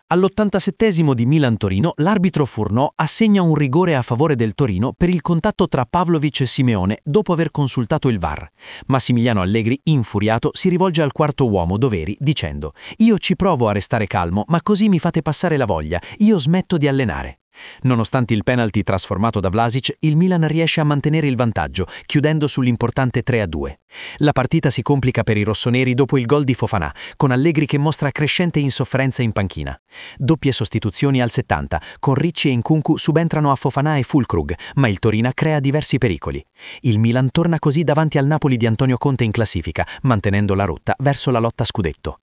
All'87esimo di Milan-Torino l'arbitro Furnò assegna un rigore a favore del Torino per il contatto tra Pavlovic e Simeone dopo aver consultato il VAR. Massimiliano Allegri, infuriato, si rivolge al quarto uomo Doveri dicendo: «Io ci provo a restare calmo, ma così mi fate passare la voglia, io smetto di allenare». Nonostante il penalty trasformato da Vlasic, il Milan riesce a mantenere il vantaggio, chiudendo sull'importante 3-2. La partita si complica per i rossoneri dopo il gol di Fofana, con Allegri che mostra crescente insofferenza in panchina. Doppie sostituzioni al 70, con Ricci e Nkunku subentrano a Fofana e Füllkrug, ma il Torino crea diversi pericoli. Il Milan torna così davanti al Napoli di Antonio Conte in classifica, mantenendo la rotta verso la lotta a scudetto.